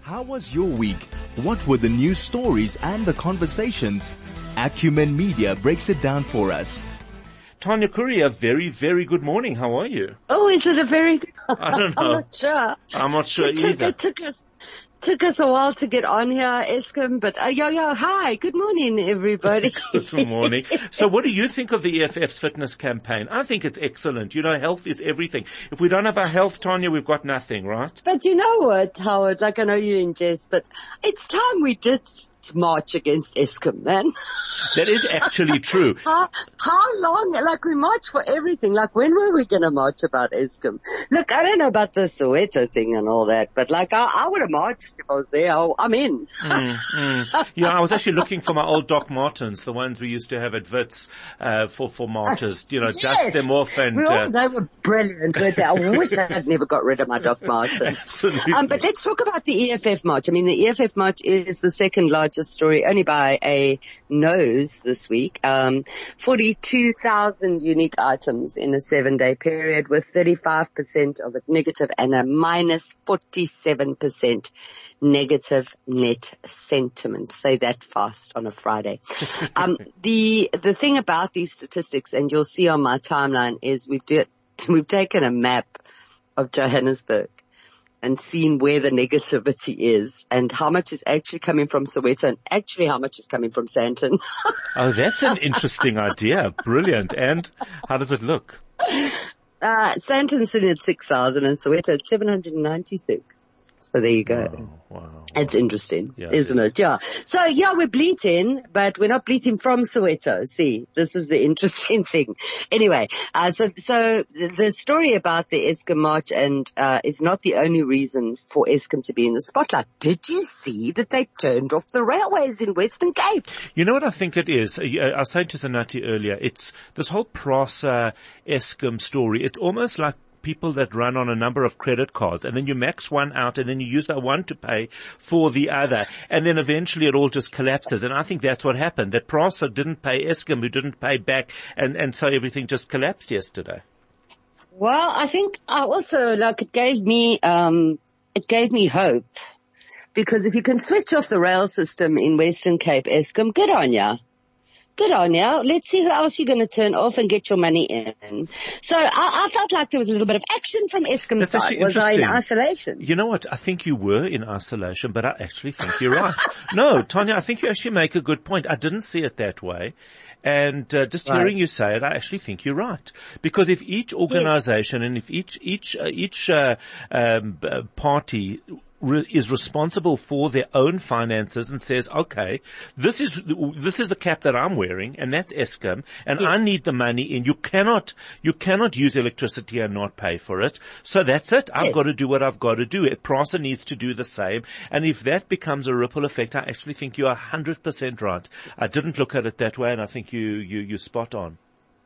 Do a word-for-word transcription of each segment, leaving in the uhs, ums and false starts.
How was your week? What were the news stories and the conversations? Acumen Media breaks it down for us. Tanya Curry, very, very good morning. How are you? Oh, is it a very good... I don't know. I'm not sure. I'm not sure it took, either. It took us... Took us a while to get on here, Eskom, but uh, yo, yo, hi, good morning, everybody. Good morning. So what do you think of the E F F's fitness campaign? I think it's excellent. You know, health is everything. If we don't have our health, Tanya, we've got nothing, right? But you know what, Howard, like I know you in jest, but it's time we did march against Eskom, man. That is actually true. How, how long, like we march for everything, like when were we gonna march about Eskom? Look, I don't know about the Soweto thing and all that, but like I, I would have marched if I was there. I, I'm in. mm, mm. Yeah, I was actually looking for my old Doc Martens, the ones we used to have at Wits, uh, for, for marches, you know, yes. dust them off and, we all, uh, they were brilliant, weren't they? I wish I had never got rid of my Doc Martens. Absolutely. Um, but let's talk about the E F F march. I mean, the E F F march is the second largest story, only by a nose this week. Um, forty-two thousand unique items in a seven-day period, with thirty-five percent of it negative and a minus forty-seven percent negative net sentiment. Say that fast on a Friday. um, the the thing about these statistics, and you'll see on my timeline, is we've do, we've taken a map of Johannesburg and seen where the negativity is and how much is actually coming from Soweto and actually how much is coming from Sandton. Oh, that's an interesting idea. Brilliant. And how does it look? Uh, Sandton's sitting at six thousand and Soweto at seven hundred ninety-six. So there you go. Wow, wow. It's interesting, yeah, isn't it, it? Yeah. So yeah, we're bleating, but we're not bleating from Soweto. See, this is the interesting thing. Anyway, uh, so, so the story about the Eskom march and, uh, is not the only reason for Eskom to be in the spotlight. Did you see that they turned off the railways in Western Cape? You know what I think it is? I was saying to Zanati earlier, it's this whole PRASA Eskom story. It's almost like people that run on a number of credit cards, and then you max one out and then you use that one to pay for the other, and then eventually it all just collapses. And I think that's what happened, that PRASA didn't pay Eskom, who didn't pay back, and, and so everything just collapsed yesterday. Well, I think I also, like, it gave me, um, it gave me hope, because if you can switch off the rail system in Western Cape, Eskom, good on ya. Good on you. Let's see who else you're going to turn off and get your money in. So I, I felt like there was a little bit of action from Eskom's side. Was I in isolation? You know what? I think you were in isolation, but I actually think you're right. No, Tanya, I think you actually make a good point. I didn't see it that way. And uh, just right. hearing you say it, I actually think you're right. Because if each organization yeah. and if each each uh, each uh, um, party re- is responsible for their own finances and says, okay, this is this is the cap that I'm wearing, and that's Eskom, and yeah. I need the money in. You cannot you cannot use electricity and not pay for it. So that's it. I've yeah. got to do what I've got to do. PRASA needs to do the same. And if that becomes a ripple effect, I actually think you are one hundred percent right. I didn't look at it that way, and I think you you you spot on.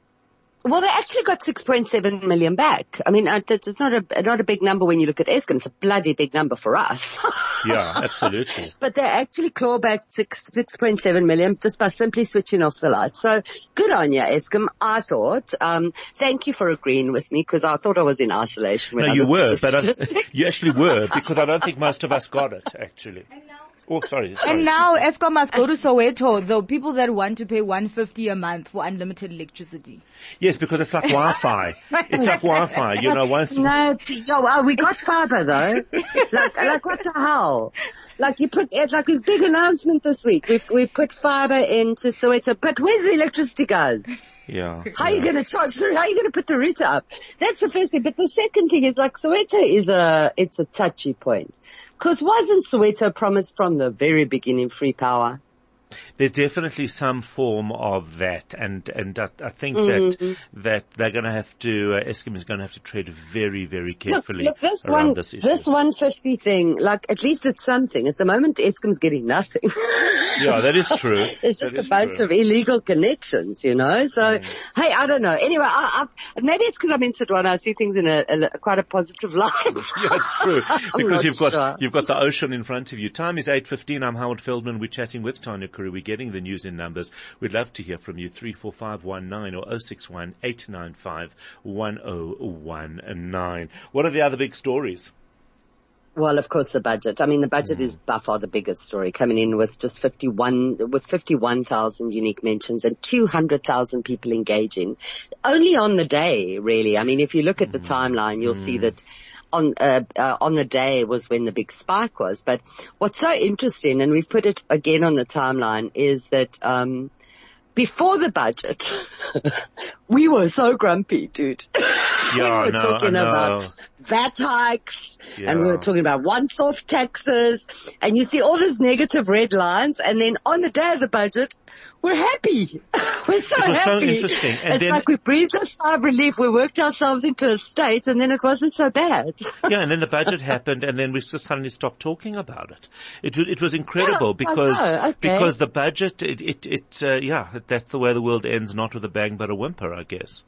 Well, they actually got six point seven million back. I mean, it's not a not a big number when you look at Eskom. It's a bloody big number for us. Yeah, absolutely. But they actually claw back six six point seven million just by simply switching off the lights. So good on you, Eskom. I thought. Um, thank you for agreeing with me, because I thought I was in isolation. When no, I you were, but I, you actually were, because I don't think most of us got it actually. Oh, sorry, sorry. And now Eskom must go to Soweto, though, people that want to pay one hundred fifty a month for unlimited electricity. Yes, because it's like Wi-Fi. It's like Wi-Fi, you know. Once no, yo, well, we got fiber though. like, like what the hell? Like you put, like this big announcement this week. We we put fiber into Soweto, but where's the electricity, guys? Yeah. How yeah. are you going to charge through? How are you going to put the router up? That's the first thing. But the second thing is, like, Soweto is a, it's a touchy point. Cause wasn't Soweto promised from the very beginning free power? There's definitely some form of that, and and I, I think mm-hmm. that that they're going to have to, uh, Eskom is going to have to tread very, very carefully look, look, this around one, this issue. This one hundred fifty thing, like, at least it's something. At the moment, Eskom's getting nothing. Yeah, that is true. It's just that a bunch true. of illegal connections, you know. So, mm. hey, I don't know. Anyway, I, I, maybe it's because I'm in Setswana. I see things in a, a quite a positive light. Yeah, it's true, because you've got sure. you've got the ocean in front of you. Time is eight fifteen. I'm Howard Feldman. We're chatting with Tanya Curry. We're getting the news in numbers. We'd love to hear from you. three four five one nine or oh six one, eight nine five, one oh one nine. What are the other big stories? Well, of course, the budget. I mean, the budget mm. is by far the biggest story, coming in with just fifty-one, with fifty-one thousand unique mentions and two hundred thousand people engaging. Only on the day, really. I mean, if you look at the timeline, you'll mm. see that on, uh, uh, on the day was when the big spike was. But what's so interesting, and we've put it again on the timeline, is that, um, before the budget, we were so grumpy, dude. Yeah, we were no, talking I know. about V A T hikes, yeah. and we were talking about once-off taxes, and you see all these negative red lines, and then on the day of the budget, we're happy. We're so it was happy. So interesting. And it's then, like we breathed a sigh of relief. We worked ourselves into a state, and then it wasn't so bad. Yeah, and then the budget happened, and then we just suddenly stopped talking about it. It it was incredible yeah, because okay. because the budget, it it, it uh, yeah, that's the way the world ends, not with a bang but a whimper, I guess.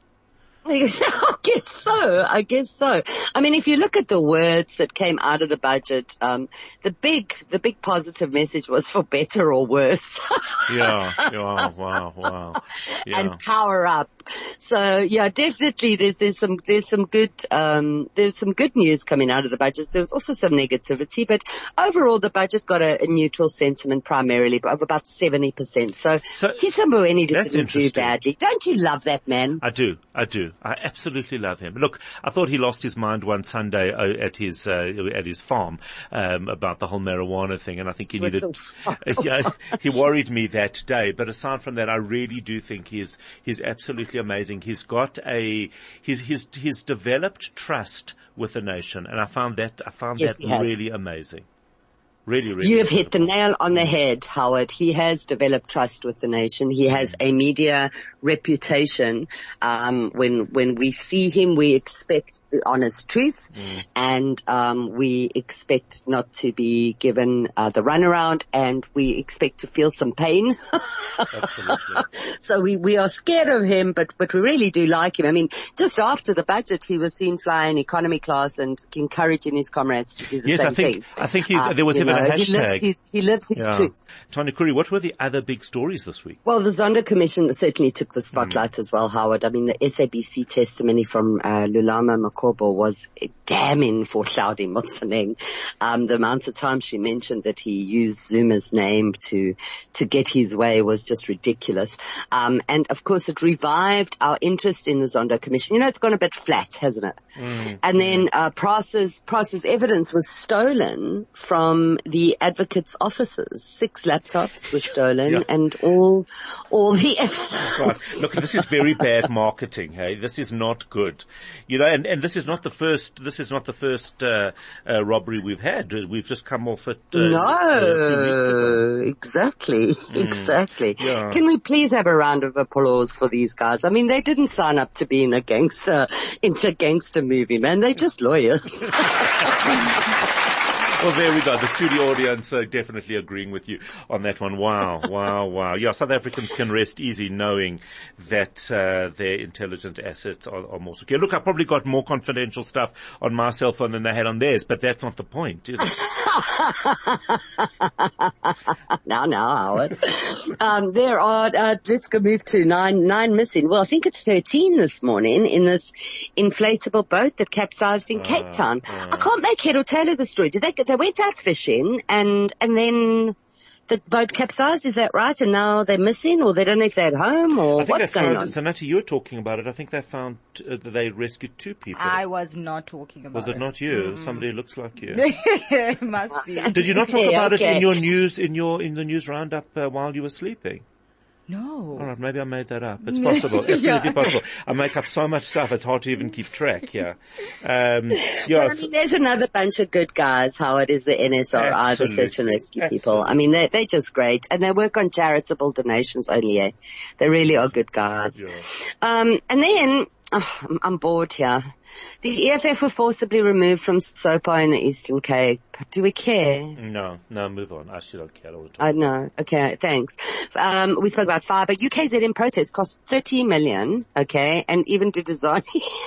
I guess so. I guess so. I mean, if you look at the words that came out of the budget, um, the big, the big positive message was for better or worse. yeah, yeah, wow, wow. Yeah. And power up. So yeah, definitely there's, there's some, there's some good, um, there's some good news coming out of the budget. There was also some negativity, but overall the budget got a, a neutral sentiment primarily of about seventy percent. So, so Tisa Mboweni didn't do badly. Don't you love that man? I do. I do. I absolutely love him. Look, I thought he lost his mind one Sunday at his, uh, at his farm, um, about the whole marijuana thing. And I think he needed, yeah, he worried me that day. But aside from that, I really do think he's, he's absolutely amazing. He's got a, he's, he's, he's developed trust with the nation. And I found that, I found yes, that really amazing. Really, really. You have hit the nail on the head, Howard. He has developed trust with the nation. He has a media reputation. Um, when, when we see him, we expect the honest truth, mm. and, um, we expect not to be given, uh, the runaround, and we expect to feel some pain. Absolutely. So we, we are scared of him, but, but we really do like him. I mean, just after the budget, he was seen flying economy class and encouraging his comrades to do the yes, same I think, thing. I think he, um, there was even know, a hashtag. He lives his, he lives his yeah. truth. Tanya Kuri, what were the other big stories this week? Well, the Zondo Commission certainly took the spotlight mm. as well, Howard. I mean, the S A B C testimony from uh, Lulama Makobo was damning for Hlaudi Motsoeneng. Um, the amount of times she mentioned that he used Zuma's name to to get his way was just ridiculous. Um, and of course, it revived our interest in the Zondo Commission. You know, it's gone a bit flat, hasn't it? Mm. And then uh, Price's Price's evidence was stolen from the advocate's offices. Six laptops were stolen, yeah. and all all the evidence. Right. Look, this is very bad marketing. Hey, this is not good. You know, and, and this is not the first. This is not the first uh, uh, robbery we've had. We've just come off it. Uh, no, exactly, mm. exactly. Yeah. Can we please have a round of applause for these guys? I mean, they didn't sign up to be in a gangster, into a gangster movie, man. They're just lawyers. Well, there we go. The studio audience uh, definitely agreeing with you on that one. Wow, wow, wow. Yeah, South Africans can rest easy knowing that uh, their intelligent assets are, are more secure. Look, I probably got more confidential stuff on my cell phone than they had on theirs, but that's not the point, is it? Now, now, Howard. Um, there are, uh, let's go move to nine, nine missing. Well, I think it's thirteen this morning in this inflatable boat that capsized in uh, Cape Town. Uh, I can't make head or tail of the story. Did they get They went out fishing and, and then the boat capsized, is that right? And now they're missing, or they don't know if they're at home, or what's going found, on? So Nati, you were talking about it. I think they found uh, that they rescued two people. I was not talking about it. Was it, it. not you? Mm. Somebody who looks like you. It must be. Did you not talk yeah, about okay. it in your news, in your, in the news roundup uh, while you were sleeping? No. All right, maybe I made that up. It's possible. Absolutely yeah. possible. I make up so much stuff, it's hard to even keep track, yeah. Um, yeah. Well, I mean, there's another bunch of good guys, Howard, is the N S R I, the search and rescue Absolutely. people. I mean, they're, they're just great. And they work on charitable donations only, eh? They really are good guys. Yeah. Um, and then, oh, I'm bored here. The E F F were forcibly removed from SOPA in the Eastern Cape. Do we care? No, no, move on. I actually don't care all the time. I know. Okay, thanks. Um, we spoke about fire, but U K Z N protest cost thirty million, okay, and even Duduzane,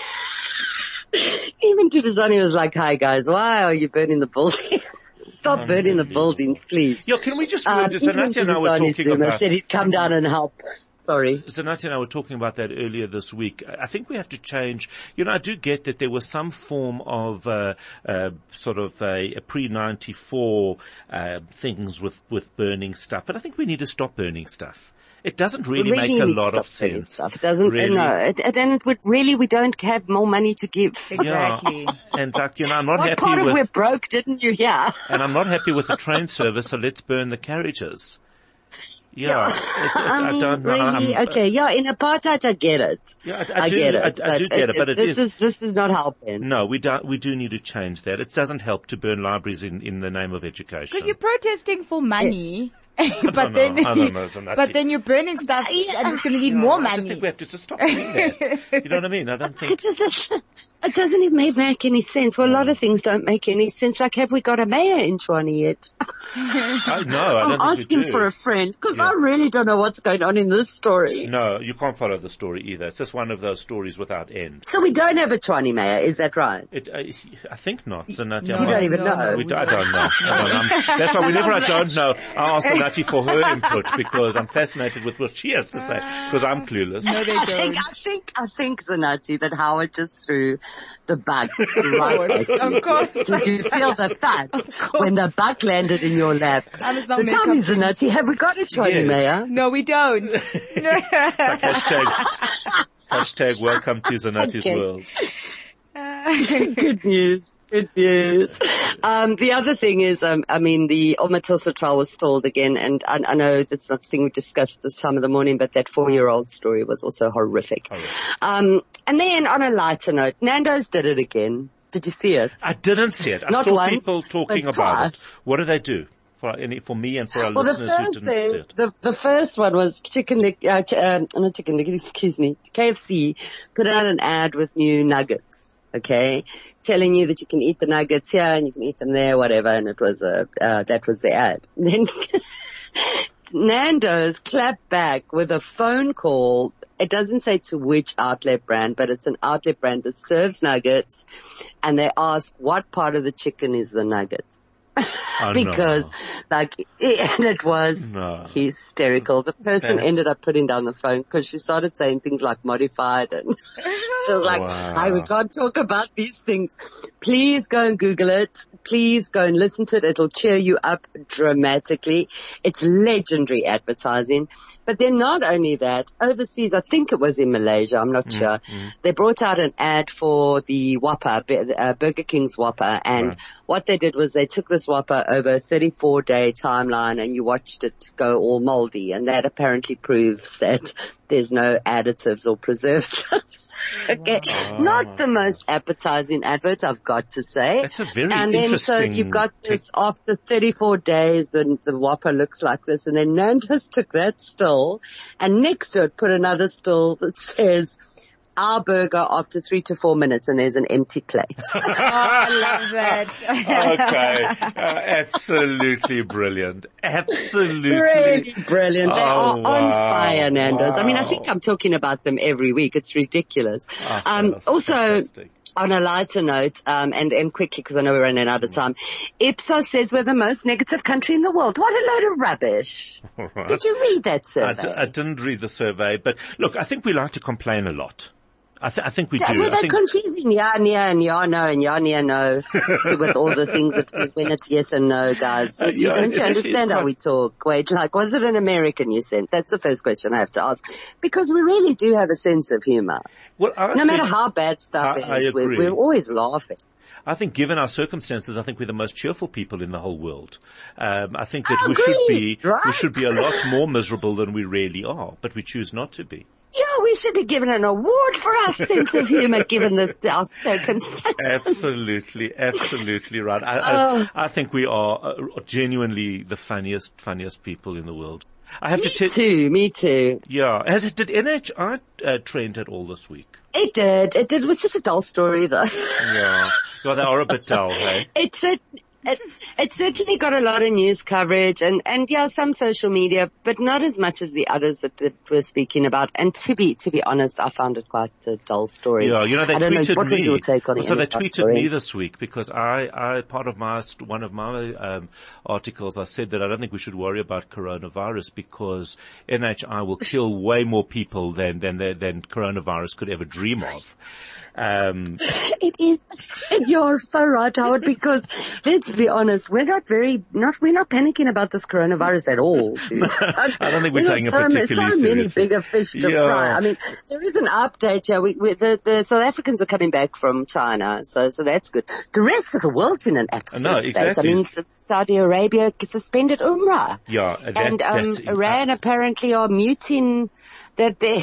even Duduzane was like, hi guys, why are you burning the building? Stop burning the buildings, please. Yeah, can we just, um, just even Duduzane Zuma about... said he'd come down and help. Sorry. Zanati and I were talking about that earlier this week. I think we have to change. You know, I do get that there was some form of uh, uh, sort of a, a pre ninety-four uh, things with, with burning stuff, but I think we need to stop burning stuff. It doesn't really, really make a lot of sense. Stuff. It doesn't, really. no, it, then it would really, we don't have more money to give. Exactly. Yeah. And like, you know, I'm not what happy part with, of we're broke, didn't you hear? and I'm not happy with the train service, so let's burn the carriages. Yeah, Yeah. it, it, I, I mean, don't know. really, I'm, okay, yeah, in apartheid I get it. Yeah, I, I, I do, get it. I, I do but get it, but it this is, is, this is not helping. no, we do we do need to change that. It doesn't help to burn libraries in, in the name of education. Because you're protesting for money. but don't then, know. I don't know, Zanati. but then you're burning stuff and it's going to need You know, more I money. just think we have to just stop doing that. You know what I mean? I don't think. It, just, it doesn't even make any sense. Well, a lot of things don't make any sense. Like, have we got a mayor in Tshwane yet? I, no, I I'm don't think asking we do. for a friend because Yeah. I really don't know what's going on in this story. No, you can't follow the story either. It's just one of those stories without end. So we don't have a Tshwane mayor, is that right? It, I, I think not. Zanati, No, I You might- don't even no, know. no, We we do, I don't. don't know. I don't know. I'm- That's why whenever I don't know, I ask Zanati for her input because I'm fascinated with what she has to say because I'm clueless. No, they I think, don't. I think, I think, Zanati, that Howard just threw the bug right at you. Of course. Did you feel the thud when the bug landed in your lap? I must not So make tell me, up- Zanati, have we got a Tshwane Yes. mayor? No, we don't. Hashtag, hashtag welcome to Zanati's Okay. world. Good news. Good news. Um, the other thing is, um, I mean, the Omatosa trial was stalled again, and I, I know that's not the thing we discussed this time of the morning, but that four-year-old story was also horrific. Um, and then on a lighter note, Nando's did it again. Did you see it? I didn't see it. I Not saw once, people talking but about twice. it. What do they do? For, any, for me and for our Well, the listeners who first didn't see thing, it. the, the first one was chicken, Lick- uh, ch- um, not chicken, Lick- excuse me, K F C put out an ad with new nuggets. Okay, telling you that you can eat the nuggets here and you can eat them there, whatever. And it was a, uh, that was the ad. Then Nando's clapped back with a phone call. It doesn't say to which outlet brand, but it's an outlet brand that serves nuggets. And they ask what part of the chicken is the nugget. Oh, because like, and it was No. hysterical. The person That- ended up putting down the phone because she started saying things like modified and she was like, Wow. hey, we can't talk about these things. Please go and Google it. Please go and listen to it. It'll cheer you up dramatically. It's legendary advertising. But then not only that, overseas, I think it was in Malaysia, I'm not sure, they brought out an ad for the Whopper, uh, Burger King's Whopper, and Right. what they did was they took this Whopper over a thirty-four day timeline and you watched it go all moldy, and that apparently proves that there's no additives or preservatives. Okay. Wow. Not the most appetizing advert, I've got to say. That's a very And then so interesting you've got this after thirty-four days, the, the Whopper looks like this, and then Nando's took that still and next to it put another still that says, our burger after three to four minutes, and there's an empty plate. Oh, I love that. Okay. Uh, absolutely brilliant. Absolutely. Really brilliant. They Oh, are on wow. fire, Nando's. I mean, I Wow. think I'm talking about them every week. It's ridiculous. Oh, um, that's also, fantastic. on a lighter note, um, and, and quickly because I know we're running out of time, Ipsos says we're the most negative country in the world. What a load of rubbish. All right. Did you read that I, survey? d- I didn't read the survey, but look, I think we like to complain a lot. I, th- I think we do. Well, I they're think, confusing yeah, yeah, and yeah, no, and yeah, yeah, no, to, with all the things that we, when it's yes and no, guys. Uh, You yeah, don't it you actually understand is how quite- we talk? Wait, like, was it an American you sent? That's the first question I have to ask. Because we really do have a sense of humor. well, I No think- matter how bad stuff I- I is, we're, agree. we're always laughing. I think given our circumstances, I think we're the most cheerful people in the whole world. Um, I think that I we agree, should be, we right? should be a lot more miserable than we really are, but we choose not to be. Yeah, we should be given an award for our sense of humor given the, our circumstances. Absolutely, absolutely right. I, Oh. I, I think we are uh, genuinely the funniest, funniest people in the world. I have Me to tell too, me too. yeah. Has it, did N H I uh, trend at all this week? It did. It did. It was such a dull story though. Yeah. Well, they are a bit dull, hey? It's a, it, it certainly got a lot of news coverage and, and yeah, some social media, but not as much as the others that, that we're speaking about. And to be, to be honest, I found it quite a dull story. Yeah, you know, they I don't tweeted know, what me. was your take on it? So they tweeted me this week because I, I, part of my, one of my, um, articles, I said that I don't think we should worry about coronavirus because N H I will kill way more people than, than, than coronavirus could ever dream of. Um, it is, you're so right, Howard, because let's be honest, we're not very, not, we're not panicking about this coronavirus at all, dude. I don't think we're taking it so, particularly so many seriously. bigger fish to yeah. fry. I mean, there is an update here. We, we, the, the South Africans are coming back from China, so, so that's good. The rest of the world's in an absolute no, state. exactly. I mean, Saudi Arabia suspended Umrah. Yeah, that's, and, um, that's, Iran uh, apparently are muting that they,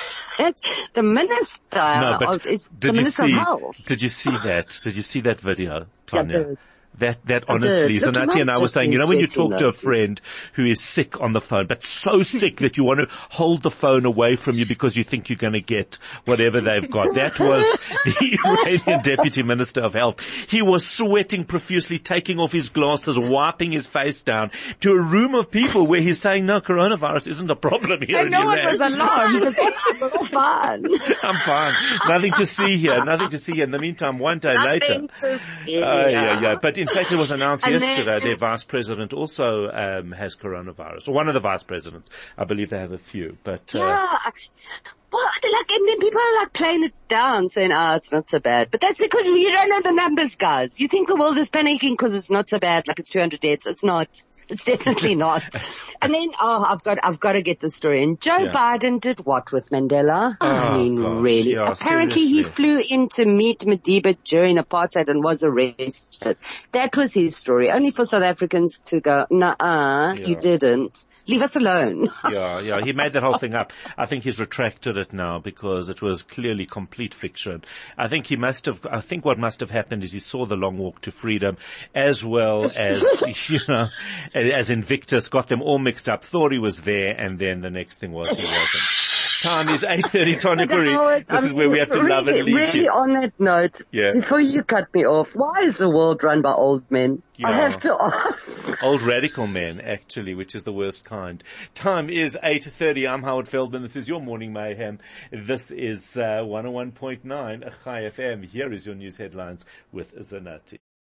the minister no, of, is the minister see, of health. Did you see that? Did you see that video, Tanya? Yeah, That, that honestly, so Nati and I were saying, you know, when you talk to a friend who is sick on the phone, but so sick that you want to hold the phone away from you because you think you're going to get whatever they've got. That was the Iranian Deputy Minister of Health. He was sweating profusely, taking off his glasses, wiping his face down to a room of people where he's saying, no, coronavirus isn't a problem here And in no Iran. one was alarmed. I'm all fine. I'm fine. Nothing to see here. Nothing to see here. In the meantime, one day later. Nothing to see. Oh, yeah, yeah. But in fact, it was announced And yesterday then, their vice president also um, has coronavirus. Or one of the vice presidents. I believe they have a few. But uh, yeah. Well, like, and then people are like playing it down, saying, "Ah, oh, it's not so bad." But that's because you don't know the numbers, guys. You think the world is panicking because it's not so bad, like it's two hundred deaths. It's not. It's definitely not. And then, oh, I've got, I've got to get the story. And Joe yeah. Biden did what with Mandela? Oh, I mean, God. really? Yeah, Apparently, seriously. he flew in to meet Madiba during apartheid and was arrested. That was his story. Only for South Africans to go, "Nah, Yeah. you didn't. Leave us alone." yeah, yeah, he made that whole thing up. I think he's retracted it now because it was clearly complete fiction. I think he must have, I think what must have happened is he saw the Long Walk to Freedom as well as, you know, as Invictus, got them all mixed up, thought he was there, and then the next thing was he wasn't. Time is eight thirty, Tanya Guri. This I is mean, where we have to really, love and leave Really, you. on that note, Yeah. before you cut me off, why is the world run by old men? Yeah. I have to ask. Old radical men, actually, which is the worst kind. Time is eight thirty. I'm Howard Feldman. This is your Morning Mayhem. This is uh, one oh one point nine Chai F M. Here is your news headlines with Zanati.